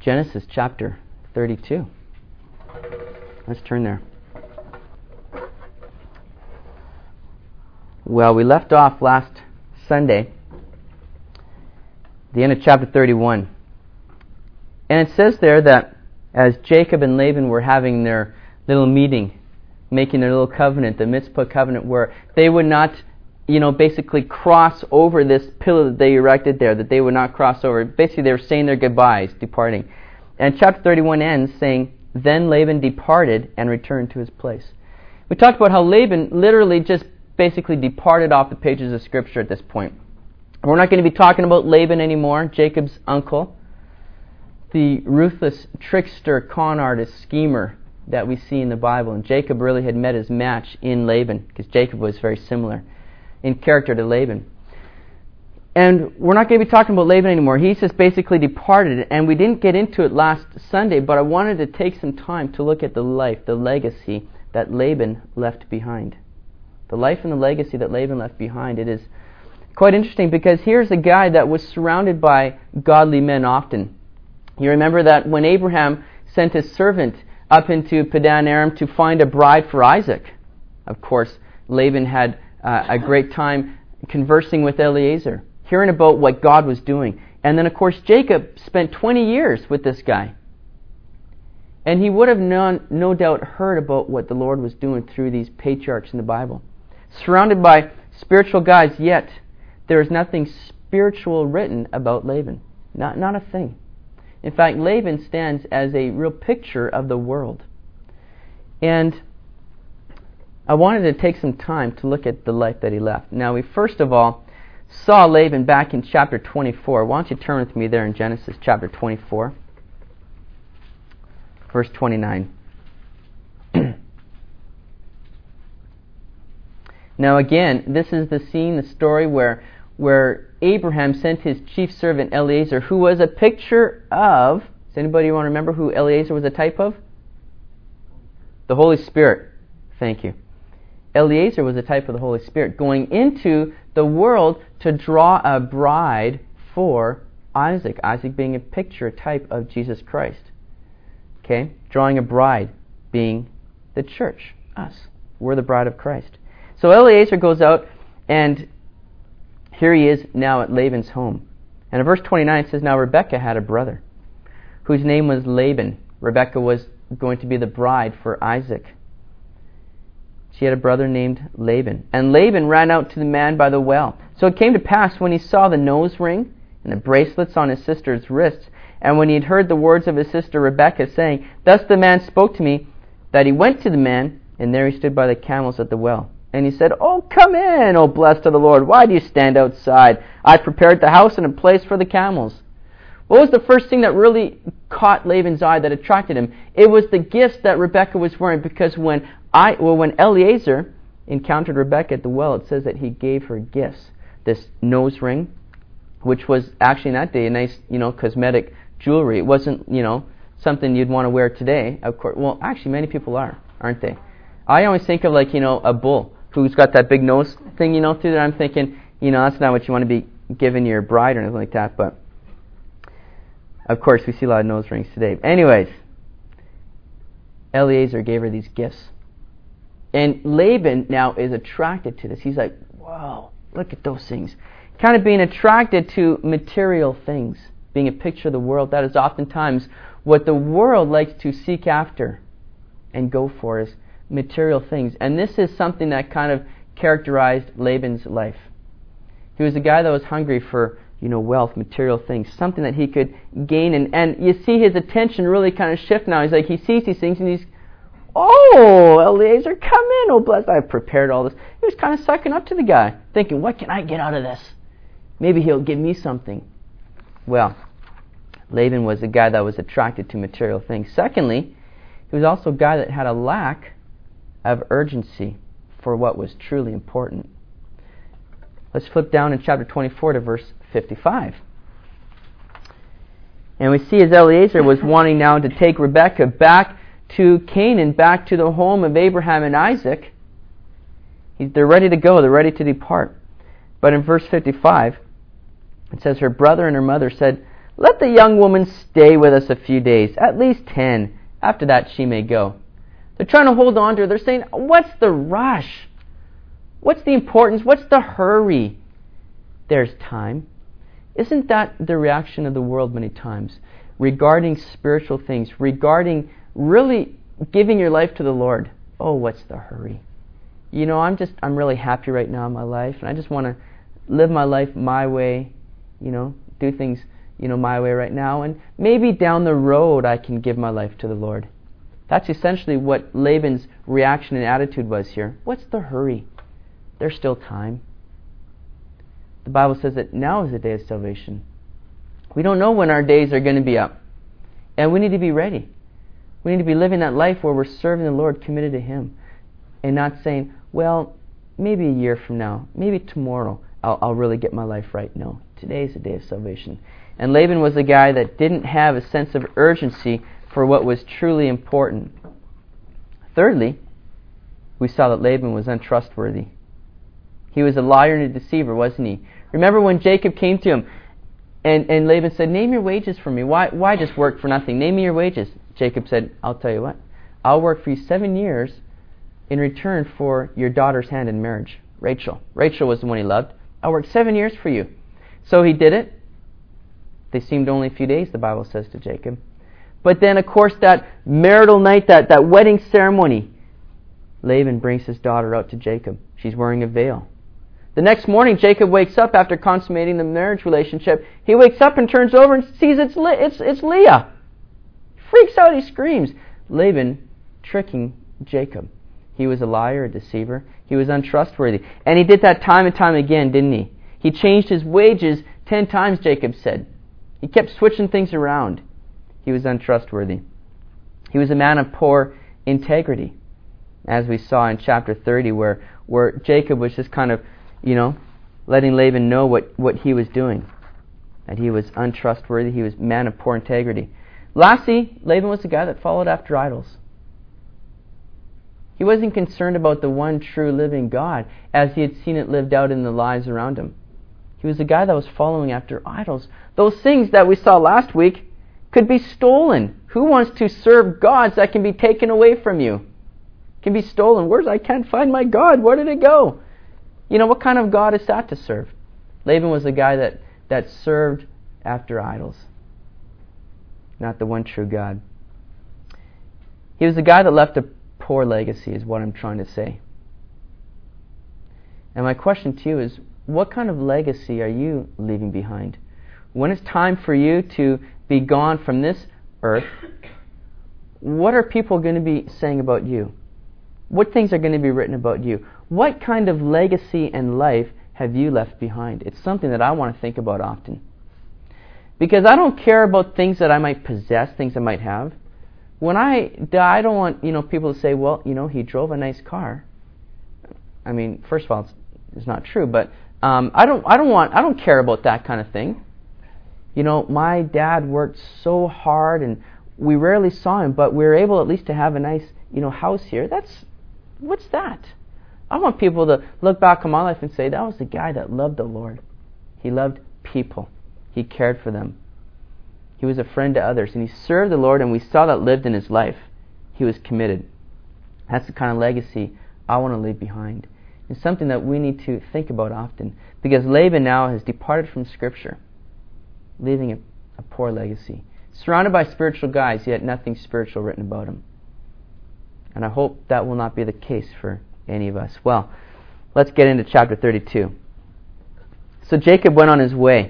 Genesis chapter 32. Let's turn there. Well, we left off last Sunday, the end of chapter 31. And it says there that as Jacob and Laban were having their little meeting, making their little covenant, the Mizpah covenant, where they would not, basically cross over this pillar that they erected there, that they would not cross over. Basically, they were saying their goodbyes, departing. And chapter 31 ends saying, "Then Laban departed and returned to his place." We talked about how Laban literally just basically departed off the pages of Scripture at this point. We're not going to be talking about Laban anymore, Jacob's uncle, the ruthless trickster, con artist, schemer that we see in the Bible. And Jacob really had met his match in Laban, because Jacob was very similar in character to Laban. And we're not going to be talking about Laban anymore. He's just basically departed, and we didn't get into it last Sunday, but I wanted to take some time to look at the life, the legacy that Laban left behind. The life and the legacy that Laban left behind. It is quite interesting, because here's a guy that was surrounded by godly men often. You remember that when Abraham sent his servant up into Padan Aram to find a bride for Isaac, of course, Laban had a great time conversing with Eliezer, hearing about what God was doing. And then, of course, Jacob spent 20 years with this guy. And he would have no doubt heard about what the Lord was doing through these patriarchs in the Bible. Surrounded by spiritual guys, yet there is nothing spiritual written about Laban. Not a thing. In fact, Laban stands as a real picture of the world. And I wanted to take some time to look at the life that he left. Now, we first of all saw Laban back in chapter 24. Why don't you turn with me there in Genesis chapter 24, verse 29. Now again, this is the scene, the story where Abraham sent his chief servant Eliezer, who was a picture of, does anybody want to remember who Eliezer was a type of? The Holy Spirit. Thank you. Eliezer was a type of the Holy Spirit, going into the world to draw a bride for Isaac. Isaac being a picture, a type of Jesus Christ. Okay? Drawing a bride being the church, us. We're the bride of Christ. So Eliezer goes out, and here he is now at Laban's home. And in verse 29 it says, "Now Rebekah had a brother, whose name was Laban." Rebekah was going to be the bride for Isaac. She had a brother named Laban. "And Laban ran out to the man by the well. So it came to pass, when he saw the nose ring and the bracelets on his sister's wrists, and when he had heard the words of his sister Rebekah, saying, 'Thus the man spoke to me,' that he went to the man, and there he stood by the camels at the well. And he said, 'Oh, come in, O blessed of the Lord. Why do you stand outside? I prepared the house and a place for the camels.'" What was the first thing that really caught Laban's eye, that attracted him? It was the gifts that Rebekah was wearing, because when Eliezer encountered Rebekah at the well, it says that he gave her gifts. This nose ring, which was actually in that day a nice, cosmetic jewelry. It wasn't, something you'd want to wear today. Of course, well, actually, many people aren't they? I always think of a bull who's got that big nose thing, through there. I'm thinking, that's not what you want to be giving your bride or anything like that. But of course, we see a lot of nose rings today. Anyways, Eliezer gave her these gifts. And Laban now is attracted to this. He's like, "Whoa, look at those things." Kind of being attracted to material things, being a picture of the world. That is oftentimes what the world likes to seek after and go for, is material things. And this is something that kind of characterized Laban's life. He was a guy that was hungry for, wealth, material things, something that he could gain. And you see his attention really kind of shift now. He's like, he sees these things and he's, "Oh, Eliezer, come in, oh blessed, I've prepared all this." He was kind of sucking up to the guy, thinking, "What can I get out of this? Maybe he'll give me something." Well, Laban was a guy that was attracted to material things. Secondly, he was also a guy that had a lack of urgency for what was truly important. Let's flip down in chapter 24 to verse 55. And we see as Eliezer was wanting now to take Rebekah back to Canaan, back to the home of Abraham and Isaac. They're ready to go. They're ready to depart. But in verse 55, it says, "Her brother and her mother said, Let the young woman stay with us a few days, at least 10. After that, she may go. They're trying to hold on to her. They're saying, what's the rush? What's the importance? What's the hurry? There's time. Isn't that the reaction of the world many times regarding spiritual things, regarding really giving your life to the Lord? Oh, what's the hurry? I'm really happy right now in my life, and I just want to live my life my way, do things, my way right now, and maybe down the road I can give my life to the Lord. That's essentially what Laban's reaction and attitude was here. What's the hurry? There's still time. The Bible says that now is the day of salvation. We don't know when our days are going to be up. And we need to be ready. We need to be living that life where we're serving the Lord, committed to Him. And not saying, well, maybe a year from now, maybe tomorrow, I'll really get my life right. No, today is the day of salvation. And Laban was a guy that didn't have a sense of urgency for what was truly important. Thirdly, we saw that Laban was untrustworthy. He was a liar and a deceiver, wasn't he? Remember when Jacob came to him and Laban said, name your wages for me. Why just work for nothing? Name me your wages. Jacob said, I'll tell you what. I'll work for you 7 years in return for your daughter's hand in marriage, Rachel. Rachel was the one he loved. I'll work 7 years for you. So he did it. They seemed only a few days, the Bible says to Jacob. But then, of course, that marital night, that wedding ceremony, Laban brings his daughter out to Jacob. She's wearing a veil. The next morning, Jacob wakes up after consummating the marriage relationship. He wakes up and turns over and sees it's Leah. Freaks out, he screams. Laban tricking Jacob. He was a liar, a deceiver. He was untrustworthy. And he did that time and time again, didn't he? He changed his wages 10 times, Jacob said. He kept switching things around. He was untrustworthy. He was a man of poor integrity, as we saw in chapter 30, where Jacob was just kind of, letting Laban know what he was doing. That he was untrustworthy. He was a man of poor integrity. Lastly, Laban was a guy that followed after idols. He wasn't concerned about the one true living God as he had seen it lived out in the lives around him. He was a guy that was following after idols. Those things that we saw last week could be stolen. Who wants to serve gods that can be taken away from you? Can be stolen. I can't find my God. Where did it go? What kind of God is that to serve? Laban was a guy that served after idols, not the one true God. He was a guy that left a poor legacy, is what I'm trying to say. And my question to you is, what kind of legacy are you leaving behind? When it's time for you to be gone from this earth, what are people going to be saying about you? What things are going to be written about you? What kind of legacy and life have you left behind? It's something that I want to think about often. Because I don't care about things that I might possess, things I might have. When I die, I don't want people to say, well, he drove a nice car. I mean, first of all, it's not true, but I don't care about that kind of thing. My dad worked so hard, and we rarely saw him, but we were able at least to have a nice, house here. What's that? I want people to look back on my life and say, that was the guy that loved the Lord. He loved people. He cared for them. He was a friend to others, and he served the Lord, and we saw that lived in his life. He was committed. That's the kind of legacy I want to leave behind. It's something that we need to think about often, because Laban now has departed from Scripture, leaving a poor legacy. Surrounded by spiritual guys, yet nothing spiritual written about him. And I hope that will not be the case for any of us. Well, let's get into chapter 32. So Jacob went on his way,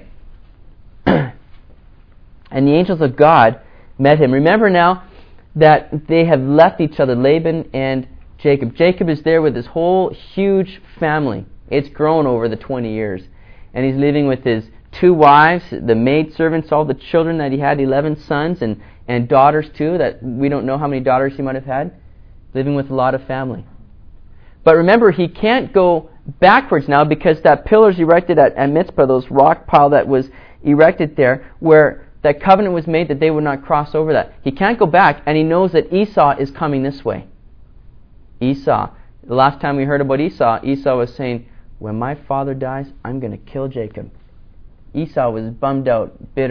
and the angels of God met him. Remember now that they have left each other, Laban and Jacob. Jacob is there with his whole huge family. It's grown over the 20 years. And he's living with his 2 wives, the maidservants, all the children that he had, 11 sons and daughters too, that we don't know how many daughters he might have had. Living with a lot of family. But remember, he can't go backwards now because that pillar's erected at Mizpah, those rock pile that was erected there, where that covenant was made that they would not cross over that. He can't go back, and he knows that Esau is coming this way. Esau. The last time we heard about Esau was saying, when my father dies, I'm going to kill Jacob. Esau was bummed out, bitter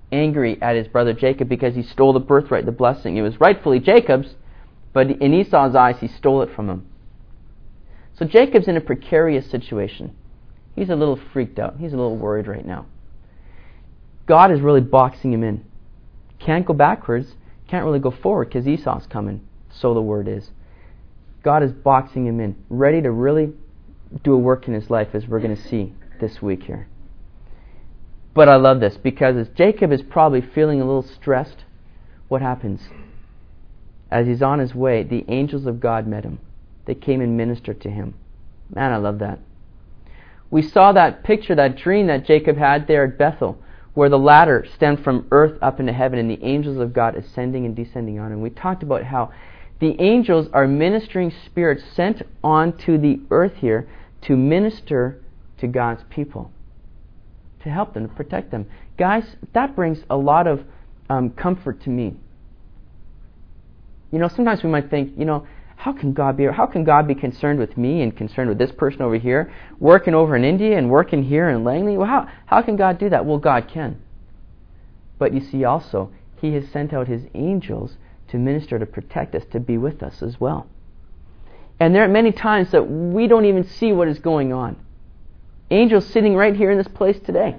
angry at his brother Jacob because he stole the birthright, the blessing. It was rightfully Jacob's, but in Esau's eyes, he stole it from him. So Jacob's in a precarious situation. He's a little freaked out. He's a little worried right now. God is really boxing him in. Can't go backwards, can't really go forward because Esau's coming, so the word is. God is boxing him in, ready to really do a work in his life, as we're going to see this week here. But I love this, because as Jacob is probably feeling a little stressed, what happens? As he's on his way, the angels of God met him. They came and ministered to him. Man, I love that. We saw that picture, that dream that Jacob had there at Bethel, where the ladder stemmed from earth up into heaven and the angels of God ascending and descending on him. We talked about how the angels are ministering spirits sent onto the earth here to minister to God's people, to help them, to protect them. Guys, that brings a lot of comfort to me. You know, sometimes we might think, how can God be concerned with me and concerned with this person over here, working over in India and working here in Langley? Well, how can God do that? Well, God can. But you see also, He has sent out His angels to minister, to protect us, to be with us as well. And there are many times that we don't even see what is going on. Angels sitting right here in this place today.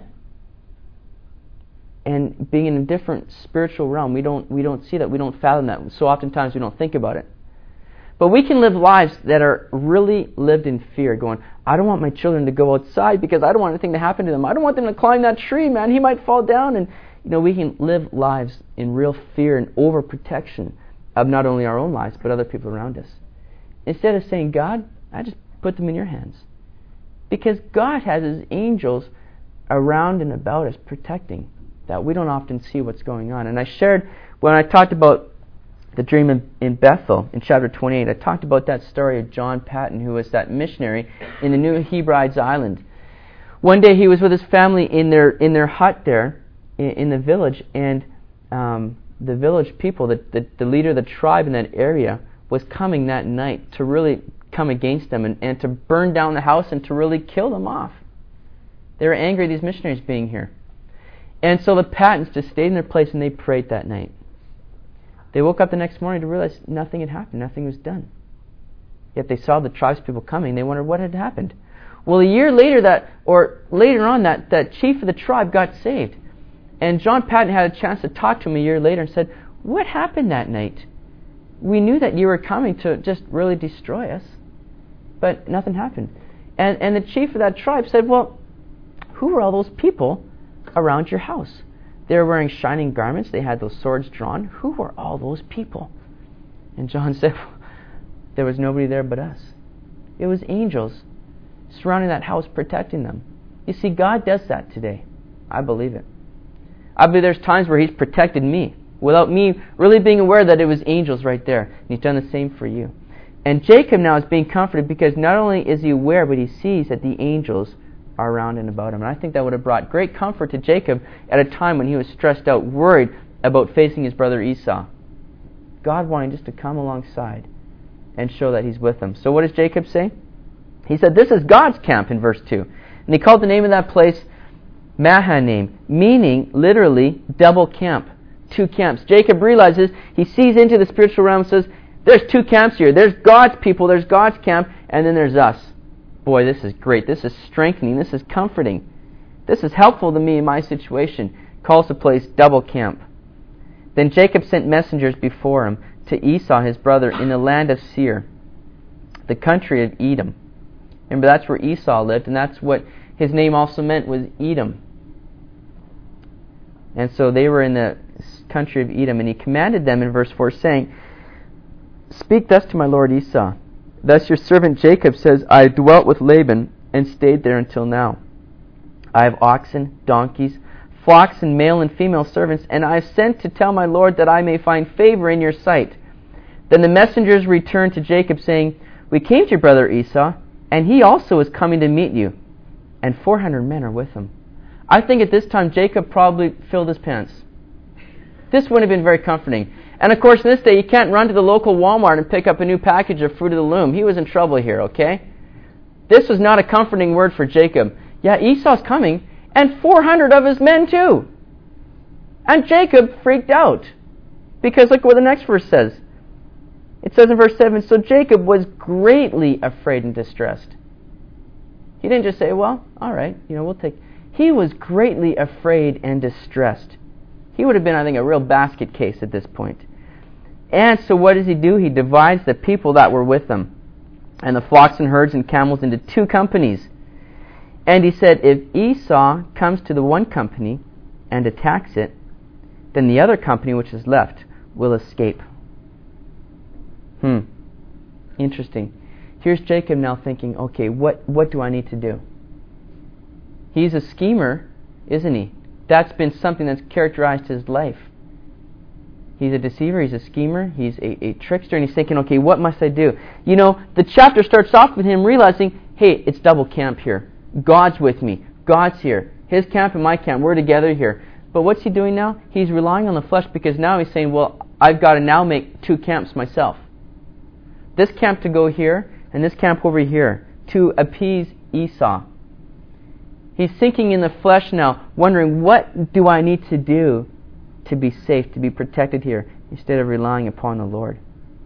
And being in a different spiritual realm, we don't see that, we don't fathom that. So oftentimes we don't think about it. But we can live lives that are really lived in fear, going, I don't want my children to go outside because I don't want anything to happen to them. I don't want them to climb that tree, man. He might fall down. And we can live lives in real fear and overprotection of not only our own lives, but other people around us. Instead of saying, God, I just put them in your hands. Because God has His angels around and about us protecting, that we don't often see what's going on. And I shared, when I talked about the dream in Bethel, in chapter 28, I talked about that story of John Patton, who was that missionary in the New Hebrides Island. One day he was with his family in their hut there, in the village, and the village people, the leader of the tribe in that area, was coming that night to really come against them and to burn down the house and to really kill them off. They were angry at these missionaries being here. And so the Pattons just stayed in their place and they prayed that night. They woke up the next morning to realize nothing had happened, nothing was done. Yet they saw the tribespeople coming. They wondered what had happened. Well, a year later, later on, that chief of the tribe got saved. And John Patton had a chance to talk to him a year later and said, what happened that night? We knew that you were coming to just really destroy us, but nothing happened. And the chief of that tribe said, well, who were all those people around your house? They were wearing shining garments. They had those swords drawn. Who were all those people? And John said, there was nobody there but us. It was angels surrounding that house, protecting them. You see, God does that today. I believe it. I believe there's times where He's protected me without me really being aware that it was angels right there. And He's done the same for you. And Jacob now is being comforted because not only is he aware, but he sees that the angels are around and about him. And I think that would have brought great comfort to Jacob at a time when he was stressed out, worried about facing his brother Esau. God wanting just to come alongside and show that He's with him. So what does Jacob say? He said, this is God's camp in verse 2. And he called the name of that place Mahanaim, meaning literally double camp. Two camps. Jacob realizes, he sees into the spiritual realm and says, there's two camps here. There's God's people, there's God's camp, and then there's us. Boy, this is great. This is strengthening. This is comforting. This is helpful to me in my situation. Calls the place double camp. Then Jacob sent messengers before him to Esau, his brother, in the land of Seir, the country of Edom. Remember, that's where Esau lived, and that's what his name also meant, was Edom. And so they were in the country of Edom, and he commanded them in verse 4, saying, speak thus to my lord Esau. Thus your servant Jacob says, I dwelt with Laban and stayed there until now. I have oxen, donkeys, flocks, and male and female servants, and I have sent to tell my lord that I may find favor in your sight. Then the messengers returned to Jacob, saying, we came to your brother Esau, and he also is coming to meet you, and 400 men are with him. I think at this time Jacob probably filled his pants. This wouldn't have been very comforting. And of course, in this day, you can't run to the local Walmart and pick up a new package of Fruit of the Loom. He was in trouble here, okay? This was not a comforting word for Jacob. Yeah, Esau's coming, and 400 of his men too. And Jacob freaked out. Because look what the next verse says. It says in verse 7, so Jacob was greatly afraid and distressed. He didn't just say, well, all right, we'll take... He was greatly afraid and distressed. He would have been, I think, a real basket case at this point. And so what does he do? He divides the people that were with him and the flocks and herds and camels into 2 companies. And he said, if Esau comes to the one company and attacks it, then the other company which is left will escape. Interesting. Here's Jacob now thinking, okay, what do I need to do? He's a schemer, isn't he? That's been something that's characterized his life. He's a deceiver, he's a schemer, he's a trickster, and he's thinking, okay, what must I do? The chapter starts off with him realizing, hey, it's double camp here. God's with me. God's here. His camp and my camp, we're together here. But what's he doing now? He's relying on the flesh because now he's saying, well, I've got to now make 2 camps myself. This camp to go here, and this camp over here, to appease Esau. He's thinking in the flesh now, wondering, what do I need to do to be safe, to be protected here, instead of relying upon the Lord?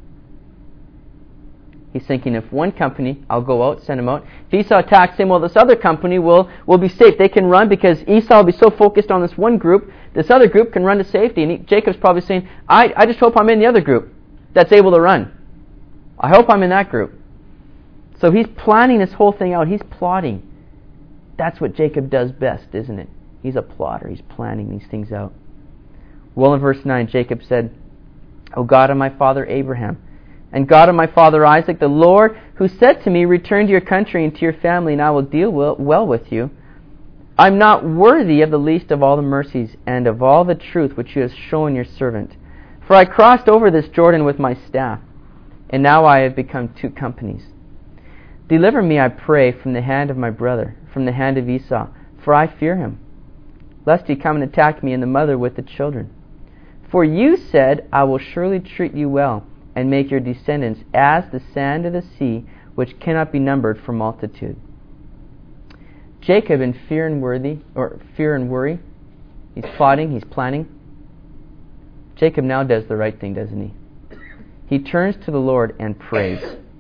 He's thinking, if one company, I'll go out, send him out. If Esau attacks him, well, this other company will be safe. They can run because Esau will be so focused on this one group, this other group can run to safety. And Jacob's probably saying, I just hope I'm in the other group that's able to run. I hope I'm in that group. So he's planning this whole thing out. He's plotting. That's what Jacob does best, isn't it? He's a plotter. He's planning these things out. Well, in verse 9, Jacob said, O God of my father Abraham, and God of my father Isaac, the Lord who said to me, return to your country and to your family, and I will deal well with you. I'm not worthy of the least of all the mercies and of all the truth which you have shown your servant. For I crossed over this Jordan with my staff, and now I have become 2 companies. Deliver me, I pray, from the hand of my brother, from the hand of Esau, for I fear him, lest he come and attack me and the mother with the children. For you said, I will surely treat you well, and make your descendants as the sand of the sea, which cannot be numbered for multitude. Jacob, in fear and worry, he's plotting, he's planning. Jacob now does the right thing, doesn't he? He turns to the Lord and prays.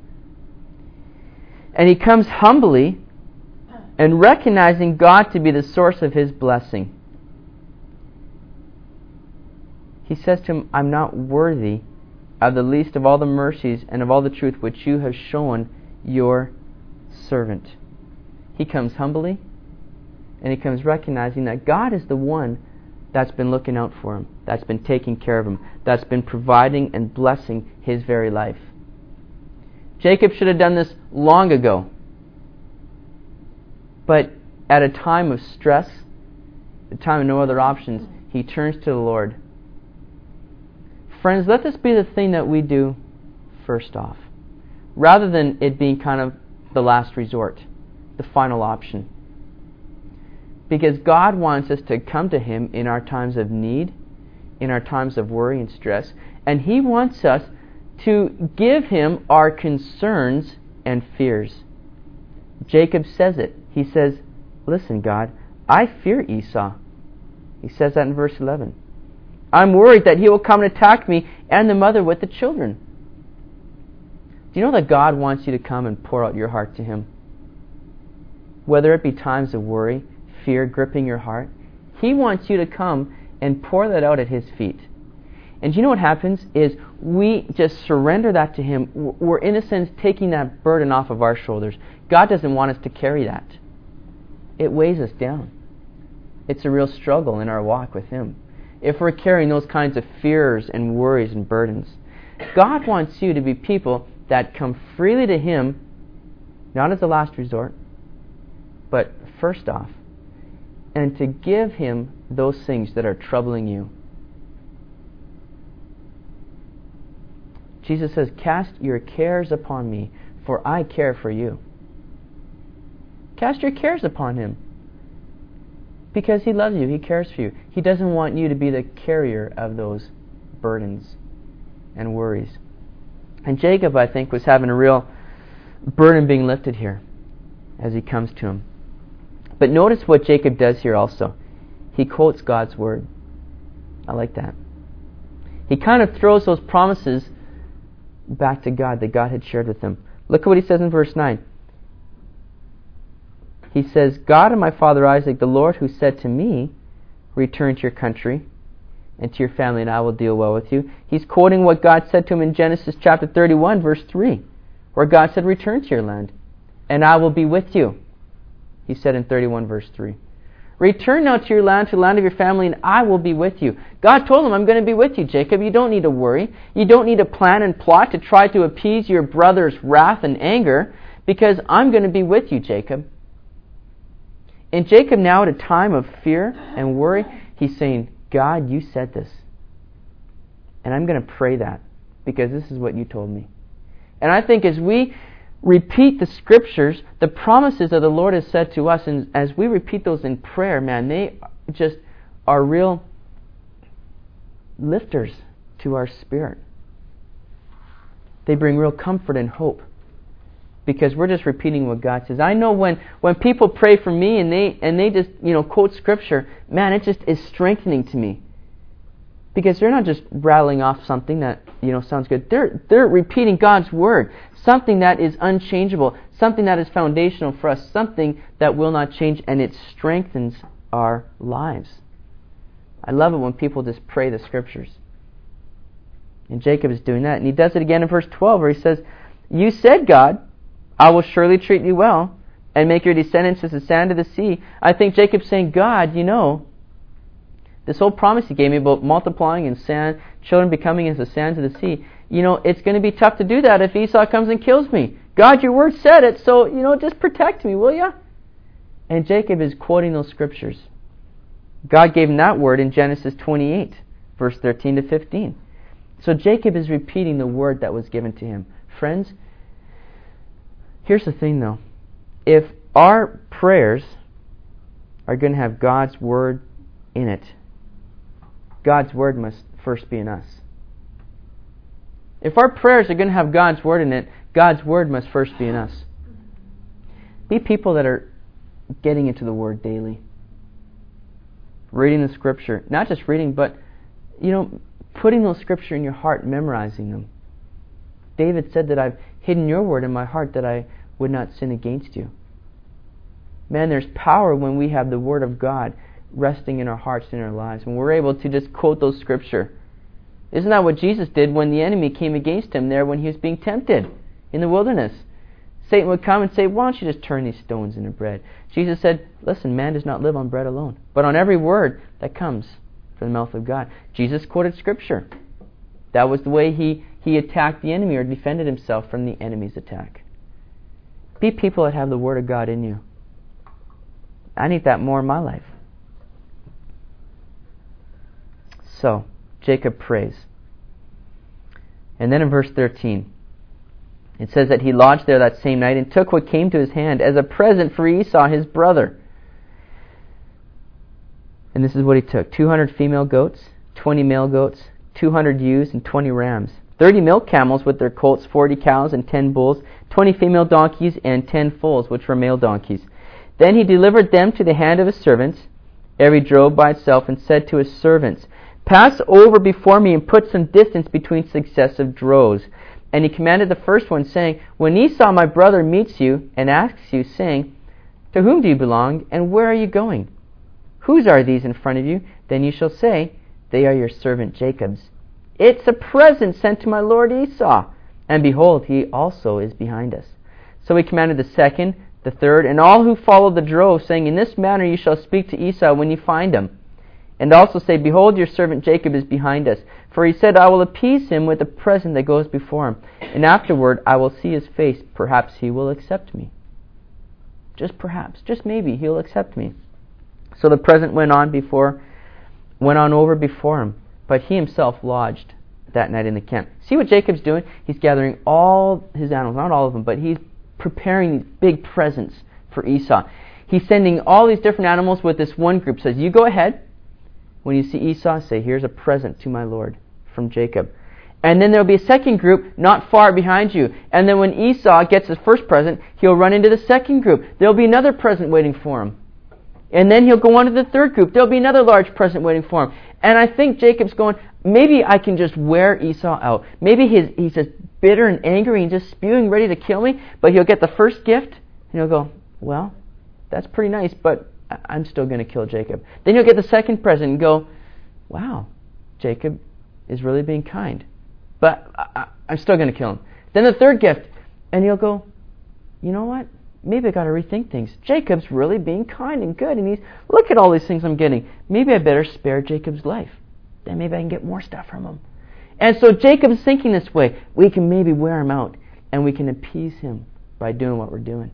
And he comes humbly and recognizing God to be the source of his blessing. He says to him, I'm not worthy of the least of all the mercies and of all the truth which you have shown your servant. He comes humbly, and he comes recognizing that God is the one that's been looking out for him, that's been taking care of him, that's been providing and blessing his very life. Jacob should have done this long ago. But at a time of stress, a time of no other options, he turns to the Lord. Friends, let this be the thing that we do first off, rather than it being kind of the last resort, the final option. Because God wants us to come to Him in our times of need, in our times of worry and stress, and He wants us to give Him our concerns and fears. Jacob says it. He says, listen, God, I fear Esau. He says that in verse 11. I'm worried that he will come and attack me and the mother with the children. Do you know that God wants you to come and pour out your heart to Him? Whether it be times of worry, fear gripping your heart, He wants you to come and pour that out at His feet. And do you know what happens is we just surrender that to Him. We're in a sense taking that burden off of our shoulders. God doesn't want us to carry that. It weighs us down. It's a real struggle in our walk with Him. If we're carrying those kinds of fears and worries and burdens, God wants you to be people that come freely to Him, not as a last resort, but first off, and to give Him those things that are troubling you. Jesus says, cast your cares upon me, for I care for you. Cast your cares upon Him. Because He loves you. He cares for you. He doesn't want you to be the carrier of those burdens and worries. And Jacob, I think, was having a real burden being lifted here as he comes to him. But notice what Jacob does here also. He quotes God's word. I like that. He kind of throws those promises back to God that God had shared with him. Look at what he says in verse 9. He says, God of my father Isaac, the Lord who said to me, return to your country and to your family, and I will deal well with you. He's quoting what God said to him in Genesis chapter 31, verse 3, where God said, return to your land, and I will be with you. He said in 31, verse 3. Return now to your land, to the land of your family, and I will be with you. God told him, I'm going to be with you, Jacob. You don't need to worry. You don't need to plan and plot to try to appease your brother's wrath and anger, because I'm going to be with you, Jacob. And Jacob now, at a time of fear and worry, he's saying, God, you said this. And I'm going to pray that, because this is what you told me. And I think as we repeat the Scriptures, the promises that the Lord has said to us, and as we repeat those in prayer, man, they just are real lifters to our spirit. They bring real comfort and hope, because we're just repeating what God says. I know when people pray for me and they just quote Scripture, man, it just is strengthening to me, because they're not just rattling off something that sounds good. They're repeating God's Word, something that is unchangeable, something that is foundational for us, something that will not change, and it strengthens our lives. I love it when people just pray the Scriptures. And Jacob is doing that. And he does it again in verse 12, where he says, you said, God, I will surely treat you well and make your descendants as the sand of the sea. I think Jacob's saying, God, this whole promise you gave me about multiplying and sand, children becoming as the sands of the sea, it's going to be tough to do that if Esau comes and kills me. God, your word said it, so, just protect me, will you? And Jacob is quoting those Scriptures. God gave him that word in Genesis 28, verse 13 to 15. So Jacob is repeating the word that was given to him. Friends, here's the thing though. If our prayers are going to have God's word in it, God's word must first be in us. If our prayers are going to have God's word in it, God's word must first be in us. Be people that are getting into the word daily. Reading the Scripture. Not just reading, but, putting those Scripture in your heart, memorizing them. David said that I've hidden your word in my heart that I would not sin against you. Man, there's power when we have the word of God resting in our hearts and in our lives, when we're able to just quote those Scripture. Isn't that what Jesus did when the enemy came against him there when he was being tempted in the wilderness? Satan would come and say, why don't you just turn these stones into bread? Jesus said, listen, man does not live on bread alone, but on every word that comes from the mouth of God. Jesus quoted Scripture. That was the way he attacked the enemy or defended himself from the enemy's attack. Be people that have the Word of God in you. I need that more in my life. So, Jacob prays. And then in verse 13, it says that he lodged there that same night and took what came to his hand as a present for Esau, his brother. And this is what he took. 200 female goats, 20 male goats, 200 ewes, and 20 rams. 30 milk camels with their colts, 40 cows, and 10 bulls, 20 female donkeys, and 10 foals, which were male donkeys. Then he delivered them to the hand of his servants, every drove by itself, and said to his servants, pass over before me and put some distance between successive droves. And he commanded the first one, saying, when Esau my brother meets you and asks you, saying, to whom do you belong, and where are you going? Whose are these in front of you? Then you shall say, they are your servant Jacob's. It's a present sent to my lord Esau. And behold, he also is behind us. So he commanded the second, the third, and all who followed the drove, saying, in this manner you shall speak to Esau when you find him. And also say, behold, your servant Jacob is behind us. For he said, I will appease him with the present that goes before him. And afterward I will see his face. Perhaps he will accept me. Just perhaps, just maybe, he'll accept me. So the present went on over before him. But he himself lodged that night in the camp. See what Jacob's doing? He's gathering all his animals, not all of them, but he's preparing these big presents for Esau. He's sending all these different animals with this one group. Says, you go ahead. When you see Esau, say, here's a present to my Lord from Jacob. And then there'll be a second group not far behind you. And then when Esau gets his first present, he'll run into the second group. There'll be another present waiting for him. And then he'll go on to the third group. There'll be another large present waiting for him. And I think Jacob's going, maybe I can just wear Esau out. Maybe he's just bitter and angry and just spewing, ready to kill me. But he'll get the first gift, and he'll go, well, that's pretty nice, but I'm still going to kill Jacob. Then he'll get the second present and go, wow, Jacob is really being kind. But I'm still going to kill him. Then the third gift, and he'll go, you know what? Maybe I got to rethink things. Jacob's really being kind and good, and look at all these things I'm getting. Maybe I better spare Jacob's life. Then maybe I can get more stuff from him. And so Jacob's thinking this way. We can maybe wear him out, and we can appease him by doing what we're doing.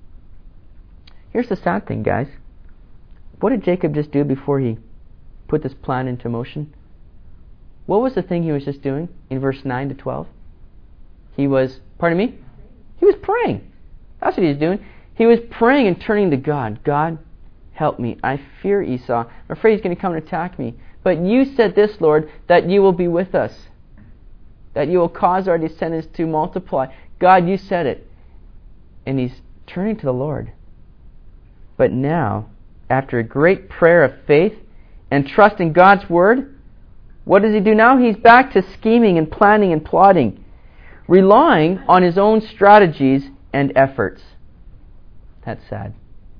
Here's the sad thing, guys. What did Jacob just do before he put this plan into motion? What was the thing he was just doing in verse 9 to 12? He was, pardon me? He was praying. That's what he was doing. He was praying and turning to God. God, help me. I fear Esau. I'm afraid he's going to come and attack me. But you said this, Lord, that you will be with us, that you will cause our descendants to multiply. God, you said it. And he's turning to the Lord. But now, after a great prayer of faith and trust in God's word, what does he do now? He's back to scheming and planning and plotting, relying on his own strategies and efforts. That's sad.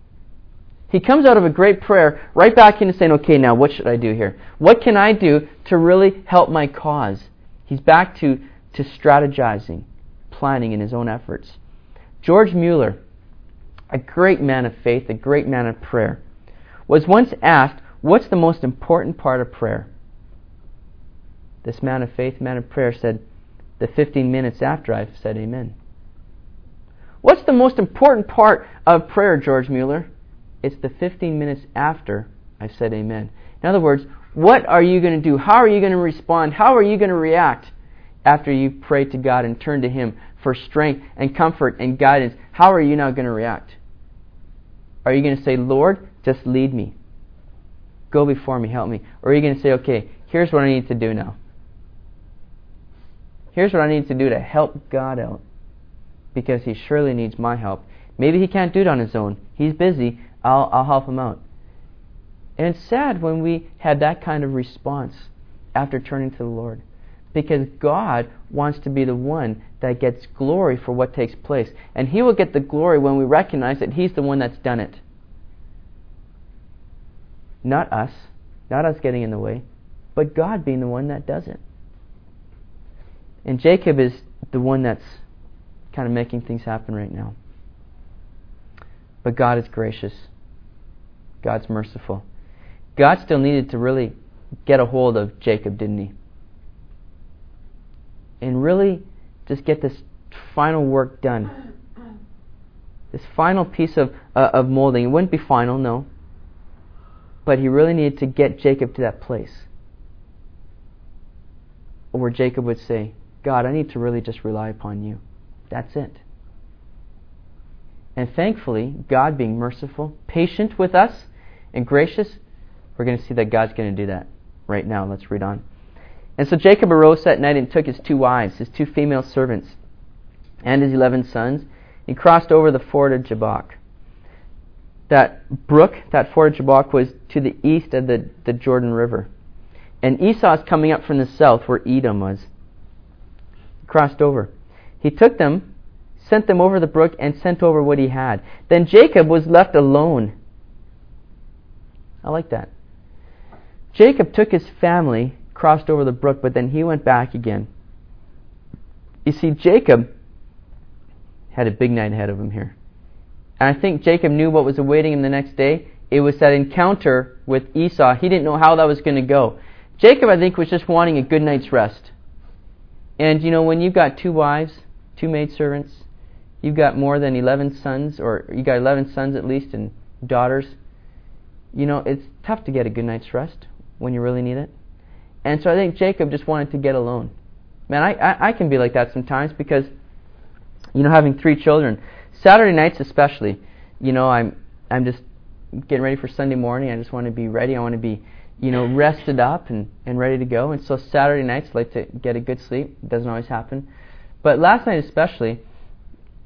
He comes out of a great prayer right back into saying, okay, now what should I do here? What can I do to really help my cause? He's back to strategizing, planning in his own efforts. George Mueller, a great man of faith, a great man of prayer, was once asked, what's the most important part of prayer? This man of faith, man of prayer said, the 15 minutes after I've said amen. What's the most important part of prayer, George Mueller? It's the 15 minutes after I've said amen. In other words, what are you going to do? How are you going to respond? How are you going to react after you pray to God and turn to Him for strength and comfort and guidance? How are you now going to react? Are you going to say, Lord, just lead me. Go before me, help me. Or are you going to say, okay, here's what I need to do now. Here's what I need to do to help God out, because He surely needs my help. Maybe He can't do it on His own. He's busy. I'll help Him out. And it's sad when we had that kind of response after turning to the Lord, because God wants to be the one that gets glory for what takes place. And He will get the glory when we recognize that He's the one that's done it. Not us getting in the way, but God being the one that does it. And Jacob is the one that's kind of making things happen right now. But God is gracious. God's merciful. God still needed to really get a hold of Jacob, didn't He? And really just get this final work done. This final piece of molding. It wouldn't be final, no. But He really needed to get Jacob to that place where Jacob would say, God, I need to really just rely upon You. That's it. And thankfully, God being merciful, patient with us, and gracious, we're going to see that God's going to do that right now. Let's read on. And so Jacob arose that night and took his 2 wives, his 2 female servants, and his 11 sons, and crossed over the ford of Jabbok. That brook, that ford of Jabbok, was to the east of the Jordan River. And Esau is coming up from the south where Edom was. He crossed over. He took them, sent them over the brook, and sent over what he had. Then Jacob was left alone. I like that. Jacob took his family, crossed over the brook, but then he went back again. You see, Jacob had a big night ahead of him here. And I think Jacob knew what was awaiting him the next day. It was that encounter with Esau. He didn't know how that was going to go. Jacob, I think, was just wanting a good night's rest. And, you know, when you've got 2 wives, 2 maidservants, you've got more than 11 sons, or you got 11 sons at least, and daughters, you know, it's tough to get a good night's rest when you really need it. And so I think Jacob just wanted to get alone. Man, I can be like that sometimes because, you know, having 3 children, Saturday nights especially, you know, I'm just getting ready for Sunday morning. I just want to be ready. I want to be, you know, rested up and ready to go. And so Saturday nights I like to get a good sleep. It doesn't always happen. But last night especially,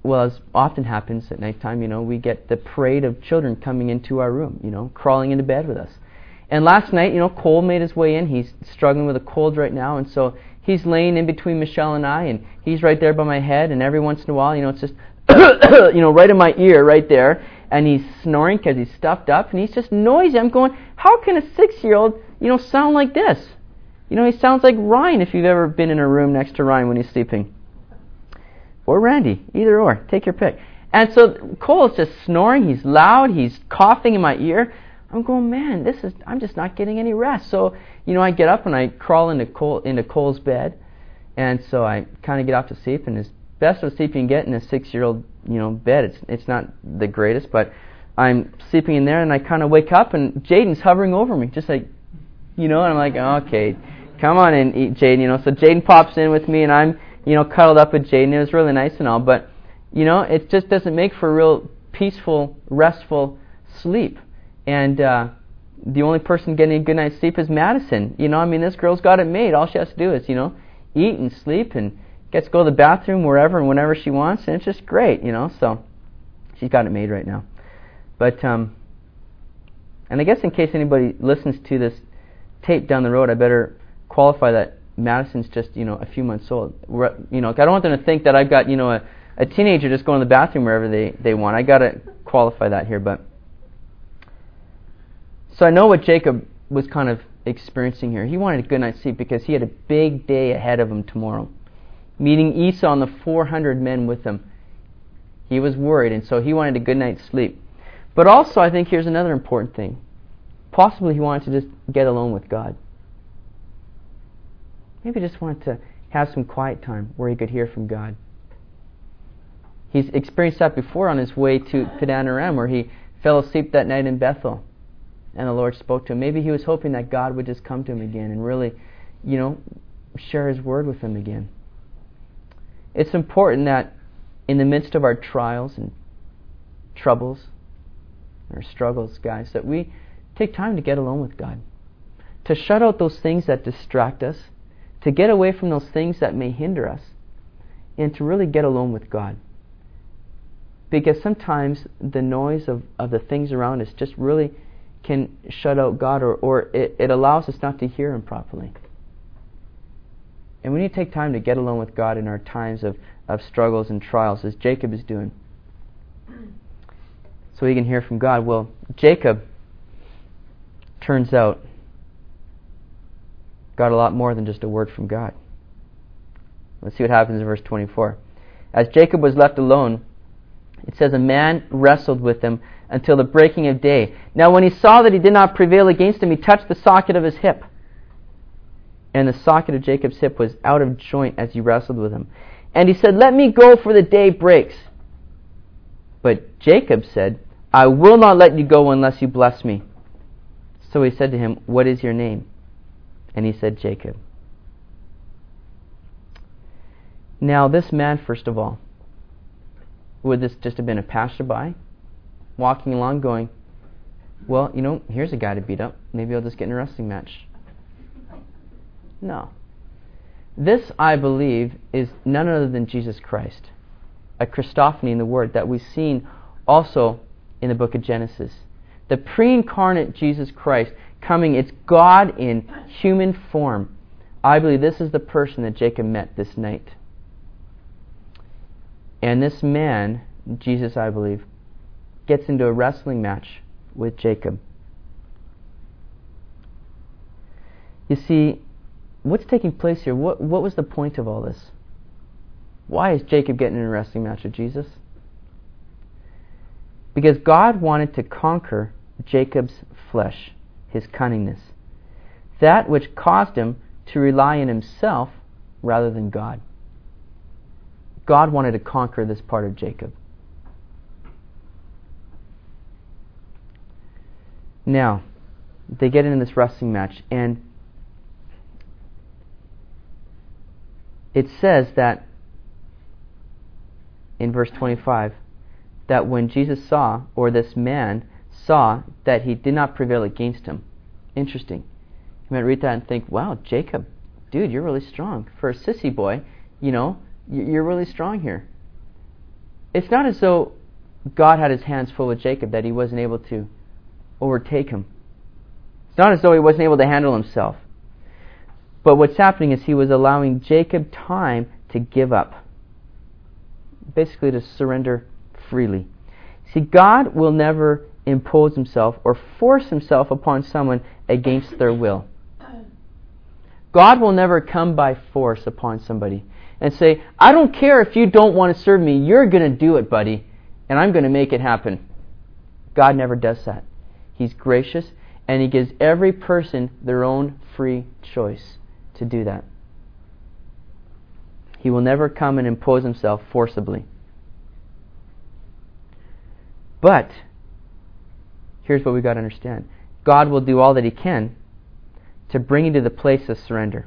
well, as often happens at nighttime, we get the parade of children coming into our room, crawling into bed with us. And last night, Cole made his way in. He's struggling with a cold right now, and so he's laying in between Michelle and I, and he's right there by my head, and every once in a while, it's just, right in my ear right there, and he's snoring because he's stuffed up, and he's just noisy. I'm going, how can a 6-year-old, sound like this? He sounds like Ryan, if you've ever been in a room next to Ryan when he's sleeping. Or Randy, either or, take your pick. And so Cole is just snoring, he's loud, he's coughing in my ear. I'm going, man, I'm just not getting any rest. So, I get up and I crawl into Cole's bed, and so I kind of get off to sleep, and as best of sleep you can get in a 6-year-old, bed, it's not the greatest, but I'm sleeping in there, and I kind of wake up, and Jaden's hovering over me, just like, and I'm like, okay, come on in, Jaden, So Jaden pops in with me, and I'm, cuddled up with Jaden. It was really nice and all, but, it just doesn't make for a real peaceful, restful sleep. And the only person getting a good night's sleep is Madison. This girl's got it made. All she has to do is, eat and sleep, and gets to go to the bathroom wherever and whenever she wants, and it's just great, So she's got it made right now. But, and I guess in case anybody listens to this tape down the road, I better qualify that Madison's just, a few months old. I don't want them to think that I've got, a teenager just going to the bathroom wherever they want. I got to qualify that here, but. So I know what Jacob was kind of experiencing here. He wanted a good night's sleep because he had a big day ahead of him tomorrow. Meeting Esau and the 400 men with him. He was worried, and so he wanted a good night's sleep. But also, I think here's another important thing. Possibly he wanted to just get alone with God. Maybe just wanted to have some quiet time where he could hear from God. He's experienced that before on his way to Padan Aram, where he fell asleep that night in Bethel. And the Lord spoke to him. Maybe he was hoping that God would just come to him again and really, share his word with him again. It's important that in the midst of our trials and troubles, our struggles, guys, that we take time to get alone with God. To shut out those things that distract us. To get away from those things that may hinder us. And to really get alone with God. Because sometimes the noise of the things around us just really can shut out God, or it allows us not to hear Him properly. And we need to take time to get alone with God in our times of struggles and trials, as Jacob is doing, so he can hear from God. Well, Jacob, turns out, got a lot more than just a word from God. Let's see what happens in verse 24. As Jacob was left alone, it says, a man wrestled with him until the breaking of day. Now when he saw that he did not prevail against him, he touched the socket of his hip. And the socket of Jacob's hip was out of joint as he wrestled with him. And he said, let me go, for the day breaks. But Jacob said, I will not let you go unless you bless me. So he said to him, what is your name? And he said, Jacob. Now this man, first of all, would this just have been a passerby walking along going, well, here's a guy to beat up. Maybe I'll just get in a wrestling match. No. This, I believe, is none other than Jesus Christ. A Christophany in the Word that we've seen also in the book of Genesis. The pre-incarnate Jesus Christ coming, it's God in human form. I believe this is the person that Jacob met this night. And this man, Jesus, I believe, gets into a wrestling match with Jacob. You see, what's taking place here? What was the point of all this? Why is Jacob getting in a wrestling match with Jesus? Because God wanted to conquer Jacob's flesh, his cunningness, that which caused him to rely on himself rather than God. God wanted to conquer this part of Jacob. Now, they get into this wrestling match, and it says that in verse 25, that when Jesus saw, or this man saw, that he did not prevail against him. Interesting. You might read that and think, wow, Jacob, dude, you're really strong. For a sissy boy, you're really strong here. it's not as though God had his hands full with Jacob that he wasn't able to overtake him. It's not as though he wasn't able to handle himself. But what's happening is he was allowing Jacob time to give up. Basically to surrender freely. See, God will never impose himself or force himself upon someone against their will. God will never come by force upon somebody and say, I don't care if you don't want to serve me, you're going to do it, buddy, and I'm going to make it happen. God never does that. He's gracious, and he gives every person their own free choice to do that. He will never come and impose himself forcibly. But here's what we've got to understand. God will do all that he can to bring you to the place of surrender.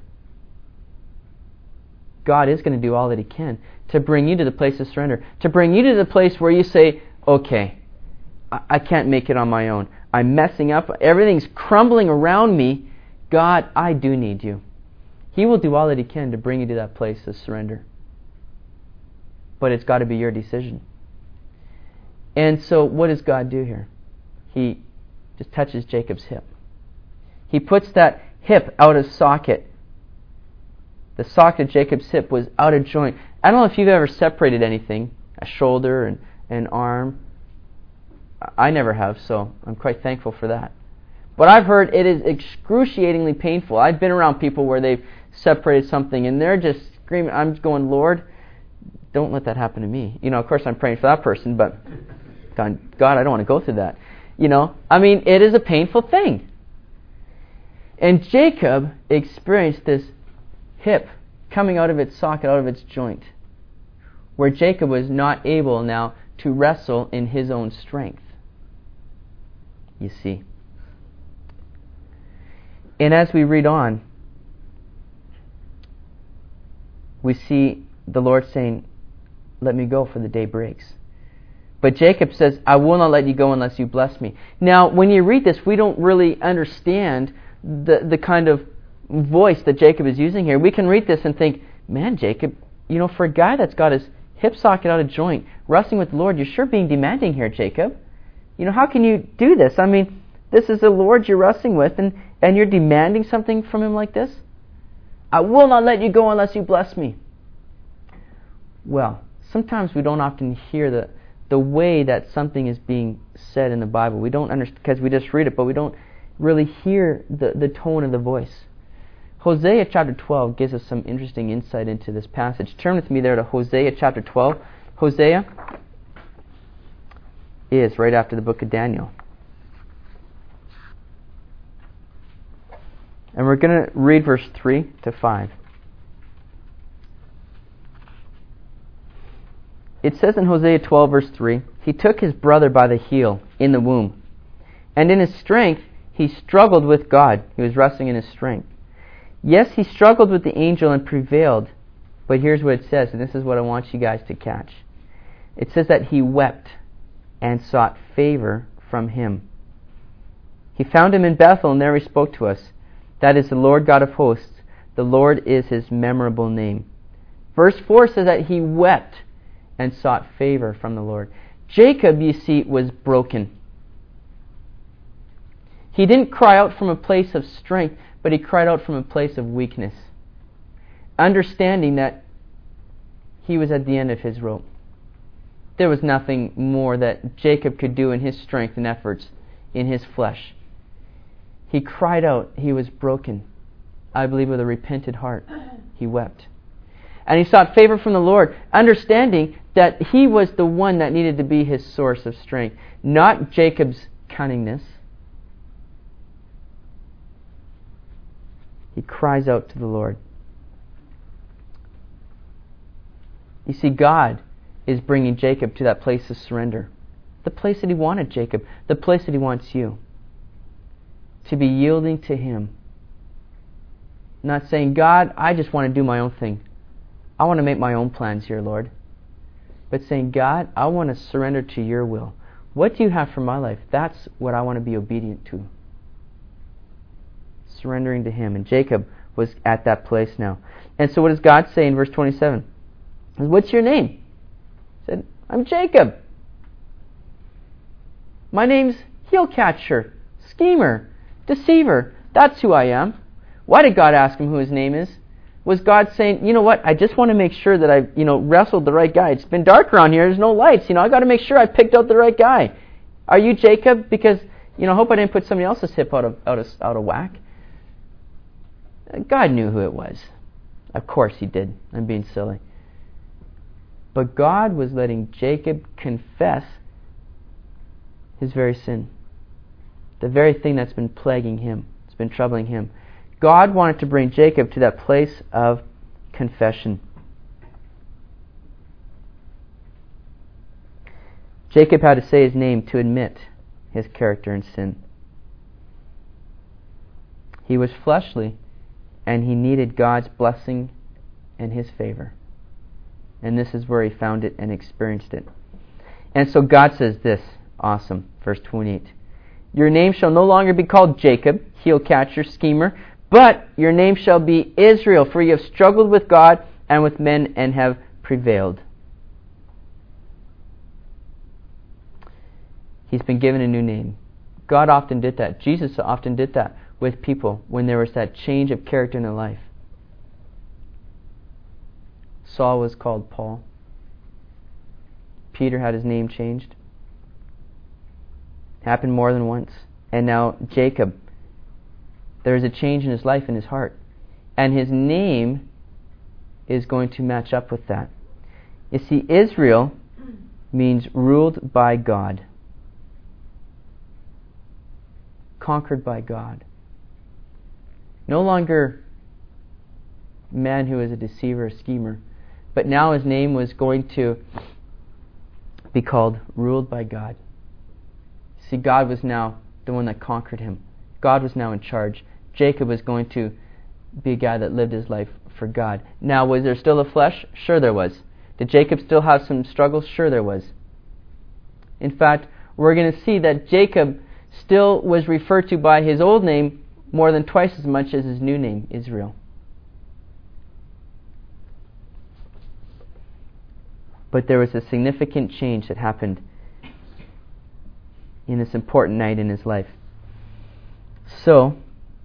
God is going to do all that he can to bring you to the place of surrender. To bring you to the place where you say, okay, I can't make it on my own. I'm messing up. Everything's crumbling around me. God, I do need you. He will do all that he can to bring you to that place of surrender. But it's got to be your decision. And so what does God do here? He just touches Jacob's hip. He puts that hip out of socket. The socket of Jacob's hip was out of joint. I don't know if you've ever separated anything, a shoulder and an arm. I never have, so I'm quite thankful for that. But I've heard it is excruciatingly painful. I've been around people where they've separated something and they're just screaming. I'm going, Lord, don't let that happen to me. Of course I'm praying for that person, but God, I don't want to go through that. It is a painful thing. And Jacob experienced this hip coming out of its socket, out of its joint, where Jacob was not able now to wrestle in his own strength. You see. And as we read on, we see the Lord saying, let me go, for the day breaks. But Jacob says, I will not let you go unless you bless me. Now, when you read this, we don't really understand the kind of voice that Jacob is using here. We can read this and think, man, Jacob, for a guy that's got his hip socket out of joint, wrestling with the Lord, you're sure being demanding here, Jacob. How can you do this? This is the Lord you're wrestling with, and you're demanding something from him like this? I will not let you go unless you bless me. Well, sometimes we don't often hear the way that something is being said in the Bible. We don't understand, because we just read it, but we don't really hear the tone of the voice. Hosea chapter 12 gives us some interesting insight into this passage. Turn with me there to Hosea chapter 12. Hosea is right after the book of Daniel. And we're going to read verse 3 to 5. It says in Hosea 12 verse 3, he took his brother by the heel in the womb, and in his strength he struggled with God. He was wrestling in his strength. Yes, he struggled with the angel and prevailed, but here's what it says, and this is what I want you guys to catch. It says that he wept and sought favor from him. He found him in Bethel, and there he spoke to us. That is the Lord God of hosts. The Lord is his memorable name. Verse 4 says that he wept and sought favor from the Lord. Jacob, you see, was broken. He didn't cry out from a place of strength, but he cried out from a place of weakness, understanding that he was at the end of his rope. There was nothing more that Jacob could do in his strength and efforts, in his flesh. He cried out. He was broken. I believe with a repentant heart, he wept. And he sought favor from the Lord, understanding that he was the one that needed to be his source of strength, not Jacob's cunningness. He cries out to the Lord. You see, God is bringing Jacob to that place of surrender. The place that he wanted Jacob. The place that he wants you. To be yielding to him. Not saying, God, I just want to do my own thing. I want to make my own plans here, Lord. But saying, God, I want to surrender to your will. What do you have for my life? That's what I want to be obedient to. Surrendering to him. And Jacob was at that place now. And so what does God say in verse 27? What's your name? He said, I'm Jacob. My name's heel catcher, schemer, deceiver. That's who I am. Why did God ask him who his name is? Was God saying, you know what, I just want to make sure that I've, wrestled the right guy. It's been dark around here. There's no lights. I got to make sure I picked out the right guy. Are you Jacob? Because, I hope I didn't put somebody else's hip out of whack. God knew who it was. Of course he did. I'm being silly. But God was letting Jacob confess his very sin. The very thing that's been plaguing him. It's been troubling him. God wanted to bring Jacob to that place of confession. Jacob had to say his name to admit his character and sin. He was fleshly, and he needed God's blessing and his favor. And this is where he found it and experienced it. And so God says this, awesome, verse 28. Your name shall no longer be called Jacob, heel catcher, schemer, but your name shall be Israel, for you have struggled with God and with men and have prevailed. He's been given a new name. God often did that. Jesus often did that with people when there was that change of character in their life. Saul was called Paul. Peter had his name changed. Happened more than once. And now Jacob. There is a change in his life and his heart. And his name is going to match up with that. You see, Israel means ruled by God. Conquered by God. No longer man who is a deceiver, a schemer, but now his name was going to be called ruled by God. See, God was now the one that conquered him. God was now in charge. Jacob was going to be a guy that lived his life for God. Now, was there still a flesh? Sure there was. Did Jacob still have some struggles? Sure there was. In fact, we're going to see that Jacob still was referred to by his old name more than twice as much as his new name, Israel. But there was a significant change that happened in this important night in his life. So,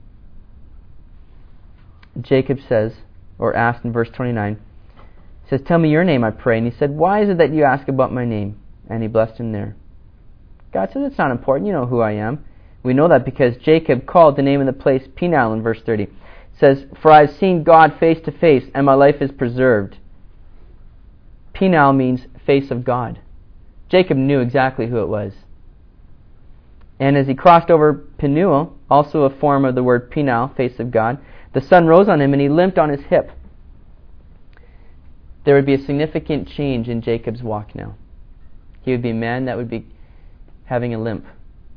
Jacob says, or asked in verse 29, says, tell me your name, I pray. And he said, why is it that you ask about my name? And he blessed him there. God says, it's not important. You know who I am. We know that because Jacob called the name of the place Peniel in verse 30. It says, for I have seen God face to face, and my life is preserved. Peniel means face of God. Jacob knew exactly who it was. And as he crossed over Penuel, also a form of the word Peniel, face of God, the sun rose on him and he limped on his hip. There would be a significant change in Jacob's walk now. He would be a man that would be having a limp.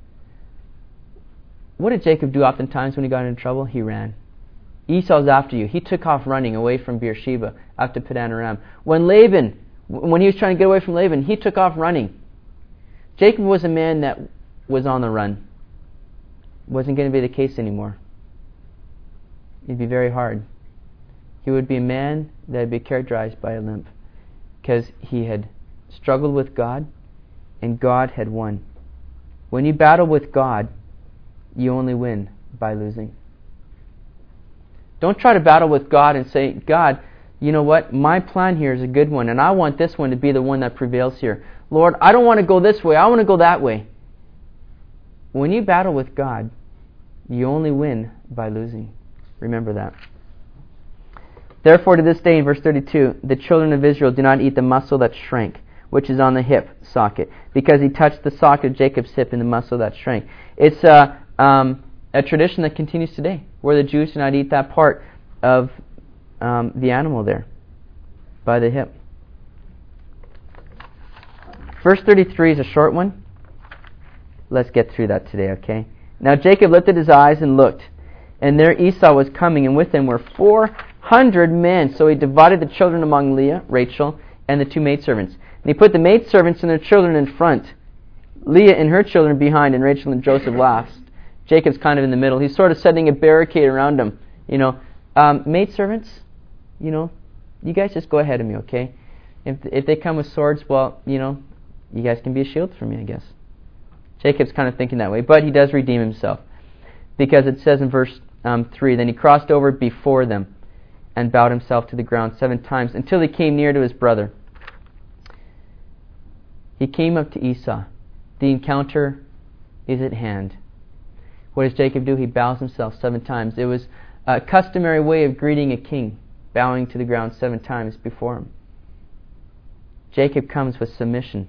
What did Jacob do oftentimes when he got into trouble? He ran. Esau's after you. He took off running away from Beersheba up to Padan Aram. When he was trying to get away from Laban, he took off running. Jacob was a man that was on the run. Wasn't going to be the case anymore. It'd be very hard. He would be a man that would be characterized by a limp because he had struggled with God and God had won. When you battle with God, you only win by losing. Don't try to battle with God and say, God, you know what? My plan here is a good one and I want this one to be the one that prevails here. Lord, I don't want to go this way. I want to go that way. When you battle with God, you only win by losing. Remember that. Therefore, to this day, in verse 32, the children of Israel do not eat the muscle that shrank, which is on the hip socket, because he touched the socket of Jacob's hip in the muscle that shrank. It's a tradition that continues today, where the Jews do not eat that part of the animal there, by the hip. Verse 33 is a short one. Let's get through that today, okay? Now Jacob lifted his eyes and looked, and there Esau was coming, and with him were 400 men. So he divided the children among Leah, Rachel, and the two maidservants. And he put the maidservants and their children in front, Leah and her children behind, and Rachel and Joseph last. Jacob's kind of in the middle. He's sort of setting a barricade around them. Maidservants, you guys just go ahead of me, okay? If they come with swords, well, you guys can be a shield for me, I guess. Jacob's kind of thinking that way, but he does redeem himself. Because it says in verse 3, then he crossed over before them and bowed himself to the ground 7 times until he came near to his brother. He came up to Esau. The encounter is at hand. What does Jacob do? He bows himself 7 times. It was a customary way of greeting a king, bowing to the ground 7 times before him. Jacob comes with submission.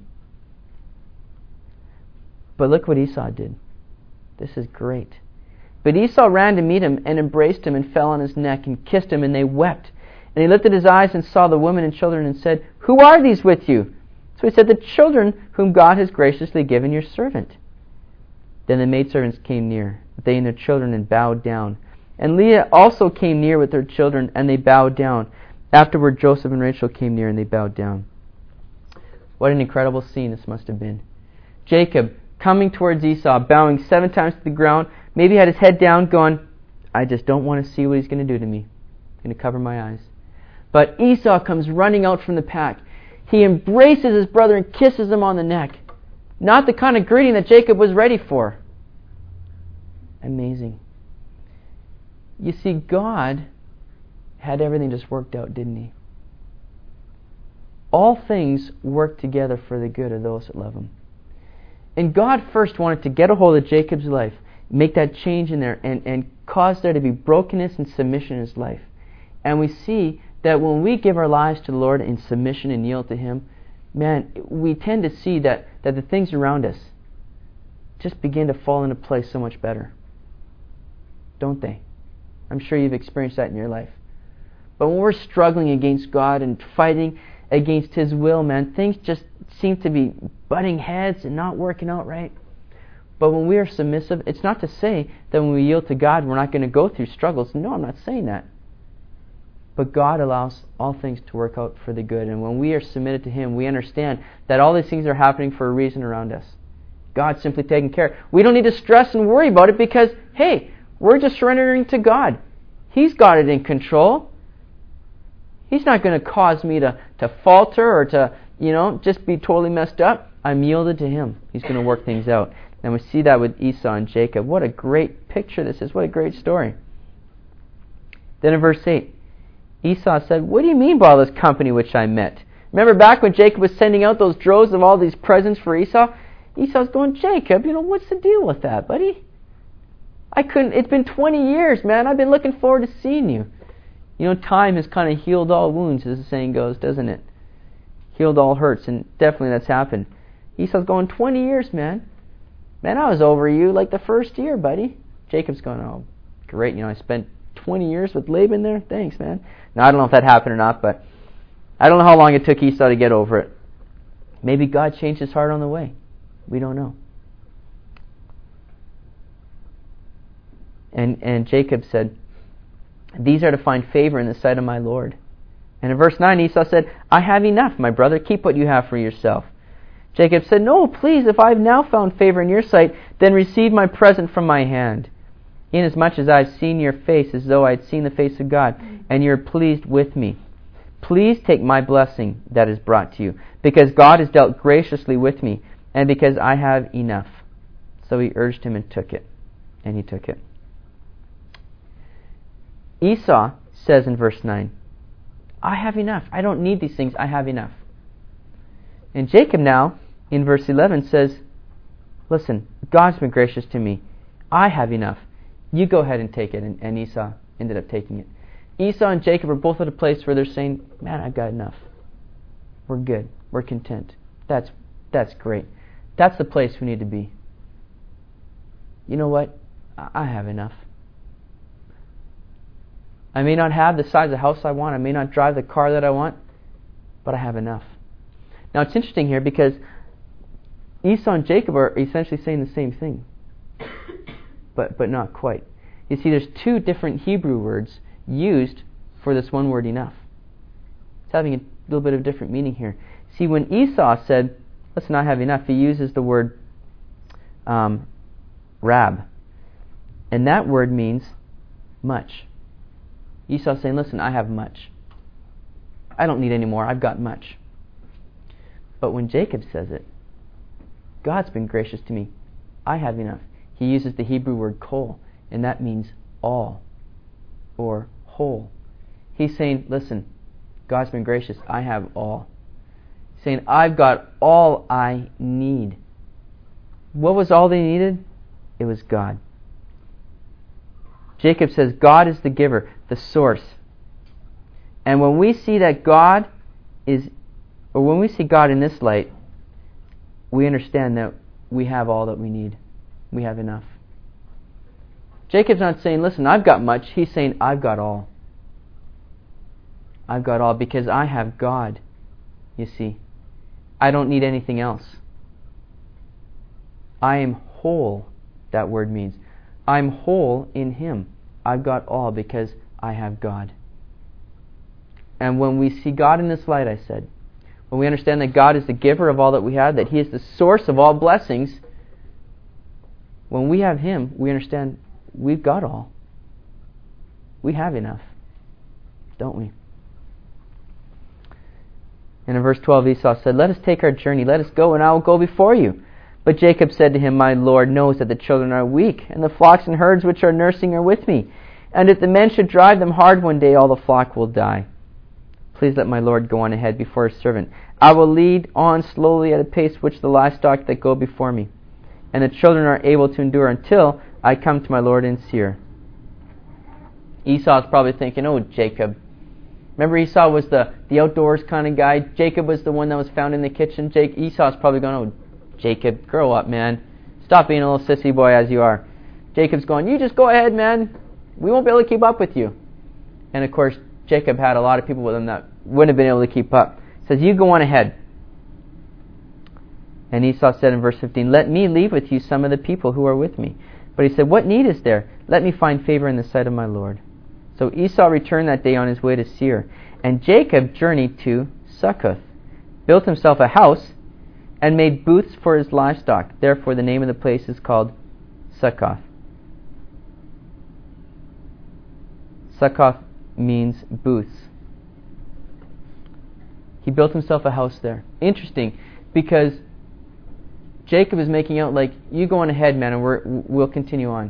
But look what Esau did. This is great. But Esau ran to meet him and embraced him and fell on his neck and kissed him, and they wept. And he lifted his eyes and saw the women and children and said, "Who are these with you?" So he said, "The children whom God has graciously given your servant." Then the maidservants came near, they and their children, and bowed down. And Leah also came near with her children, and they bowed down. Afterward Joseph and Rachel came near, and they bowed down. What an incredible scene this must have been. Jacob coming towards Esau, bowing 7 times to the ground, maybe had his head down, going, I just don't want to see what he's going to do to me. I'm going to cover my eyes. But Esau comes running out from the pack. He embraces his brother and kisses him on the neck. Not the kind of greeting that Jacob was ready for. Amazing. You see, God had everything just worked out, didn't He? All things work together for the good of those that love Him. And God first wanted to get a hold of Jacob's life, make that change in there, and cause there to be brokenness and submission in his life. And we see that when we give our lives to the Lord in submission and yield to Him, man, we tend to see that the things around us just begin to fall into place so much better. Don't they? I'm sure you've experienced that in your life. But when we're struggling against God and fighting against His will, man, things just seem to be butting heads and not working out right. But when we are submissive, it's not to say that when we yield to God, we're not going to go through struggles. No, I'm not saying that. But God allows all things to work out for the good. And when we are submitted to Him, we understand that all these things are happening for a reason around us. God's simply taking care. We don't need to stress and worry about it because, hey, we're just surrendering to God. He's got it in control. He's not going to cause me to falter or to, just be totally messed up. I'm yielded to Him. He's going to work things out. And we see that with Esau and Jacob. What a great picture this is. What a great story. Then in verse 8, Esau said, "What do you mean by all this company which I met?" Remember back when Jacob was sending out those droves of all these presents for Esau? Esau's going, "Jacob, what's the deal with that, buddy? It's been 20 years, man. I've been looking forward to seeing you." Time has kind of healed all wounds, as the saying goes, doesn't it? Healed all hurts, and definitely that's happened. Esau's going, 20 years, man. Man, I was over you like the first year, buddy. Jacob's going, "Oh, great. I spent 20 years with Laban there. Thanks, man." Now, I don't know if that happened or not, but I don't know how long it took Esau to get over it. Maybe God changed his heart on the way. We don't know. And Jacob said, "These are to find favor in the sight of my Lord." And in verse 9, Esau said, "I have enough, my brother. Keep what you have for yourself." Jacob said, "No, please, if I have now found favor in your sight, then receive my present from my hand. Inasmuch as I have seen your face as though I had seen the face of God, and you are pleased with me. Please take my blessing that is brought to you, because God has dealt graciously with me, and because I have enough." So he urged him and took it. And he took it. Esau says in verse 9, "I have enough. I don't need these things. I have enough." And Jacob now, in verse 11, says, "Listen, God's been gracious to me. I have enough. You go ahead and take it." And Esau ended up taking it. Esau and Jacob are both at a place where they're saying, "Man, I've got enough. We're good. We're content." That's great. That's the place we need to be. You know what? I have enough. I may not have the size of house I want. I may not drive the car that I want. But I have enough. Now it's interesting here because Esau and Jacob are essentially saying the same thing. But not quite. You see, there's 2 different Hebrew words used for this one word, enough. It's having a little bit of different meaning here. See, when Esau said, "Listen, I have enough," he uses the word rab. And that word means much. Esau's saying, "Listen, I have much. I don't need any more. I've got much." But when Jacob says it, God's been gracious to me. I have enough. He uses the Hebrew word kol, and that means all or whole. He's saying, listen, God's been gracious. I have all. He's saying, I've got all I need. What was all they needed? It was God. Jacob says, God is the giver, the source. And when we see that God is, or when we see God in this light, we understand that we have all that we need. We have enough. Jacob's not saying, listen, I've got much. He's saying, I've got all. I've got all because I have God, you see. I don't need anything else. I am whole, that word means. I'm whole in Him. I've got all because I have God. And when we see God in this light, I said, when we understand that God is the giver of all that we have, that He is the source of all blessings, when we have Him, we understand we've got all. We have enough, don't we? And in verse 12, Esau said, let us take our journey, let us go, and I will go before you. But Jacob said to him, my Lord knows that the children are weak, and the flocks and herds which are nursing are with me. And if the men should drive them hard one day, all the flock will die. Please let my Lord go on ahead before his servant. I will lead on slowly at a pace which the livestock that go before me, and the children are able to endure until I come to my Lord in Seir. Esau's probably thinking, oh, Jacob. Remember, Esau was the outdoors kind of guy. Jacob was the one that was found in the kitchen. Esau's probably going, oh, Jacob, grow up, man. Stop being a little sissy boy as you are. Jacob's going, you just go ahead, man. We won't be able to keep up with you. And of course, Jacob had a lot of people with him that wouldn't have been able to keep up. He says, you go on ahead. And Esau said in verse 15, let me leave with you some of the people who are with me. But he said, what need is there? Let me find favor in the sight of my Lord. So Esau returned that day on his way to Seir. And Jacob journeyed to Succoth, built himself a house, and made booths for his livestock. Therefore the name of the place is called Succoth. Succoth means booths. He built himself a house there. Interesting, because Jacob is making out like, you go on ahead, man, and we'll continue on.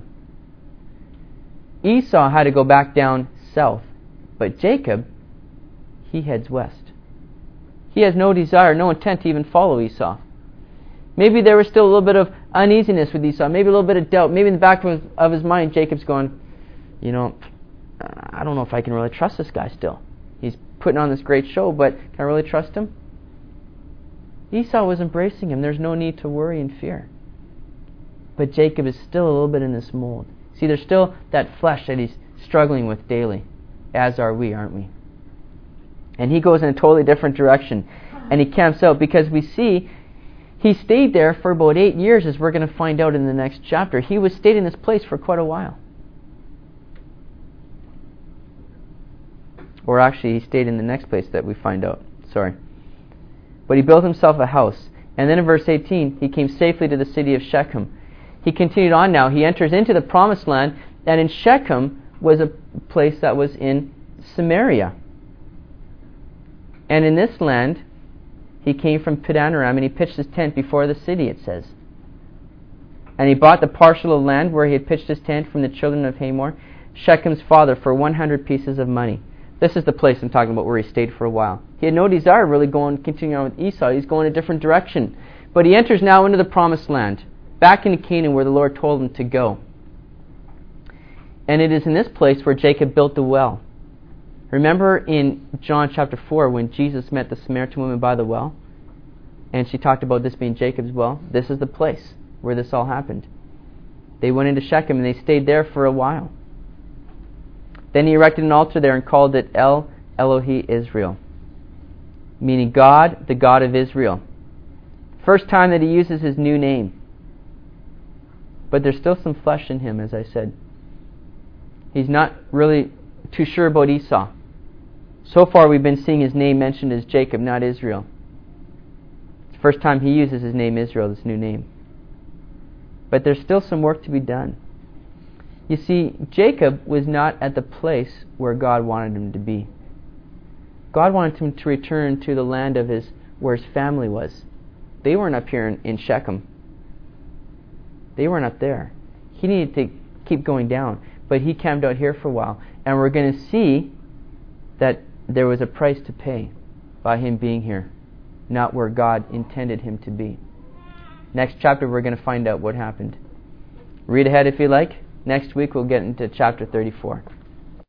Esau had to go back down south, but Jacob, he heads west. He has no desire, no intent to even follow Esau. Maybe there was still a little bit of uneasiness with Esau, maybe a little bit of doubt. Maybe in the back of his mind, Jacob's going, I don't know if I can really trust this guy still. He's putting on this great show, but can I really trust him? Esau was embracing him. There's no need to worry and fear. But Jacob is still a little bit in this mold. See, there's still that flesh that he's struggling with daily, as are we, aren't we? And he goes in a totally different direction. And he camps out because we see he stayed there for about 8 years, as we're going to find out in the next chapter. He was stayed in this place for quite a while. Or actually, he stayed in the next place that we find out. Sorry. But he built himself a house. And then in verse 18, he came safely to the city of Shechem. He continued on now. He enters into the promised land. And in Shechem was a place that was in Samaria. And in this land, he came from Padan Aram, and he pitched his tent before the city, it says. And he bought the parcel of land where he had pitched his tent from the children of Hamor, Shechem's father, for 100 pieces of money. This is the place I'm talking about where he stayed for a while. He had no desire really continuing on with Esau. He's going a different direction. But he enters now into the promised land, back into Canaan where the Lord told him to go. And it is in this place where Jacob built the well. Remember in John chapter 4 when Jesus met the Samaritan woman by the well? And she talked about this being Jacob's well. This is the place where this all happened. They went into Shechem and they stayed there for a while. Then he erected an altar there and called it El Elohi Israel, meaning God, the God of Israel. First time that he uses his new name. But there's still some flesh in him, as I said. He's not really too sure about Esau. So far we've been seeing his name mentioned as Jacob, not Israel. It's the first time he uses his name Israel, this new name. But there's still some work to be done. You see, Jacob was not at the place where God wanted him to be. God wanted him to return to the land of his where his family was. They weren't up here in Shechem. They weren't up there. He needed to keep going down. But he camped out here for a while. And we're going to see that there was a price to pay by him being here, not where God intended him to be. Next chapter, we're going to find out what happened. Read ahead if you like. Next week, we'll get into chapter 34.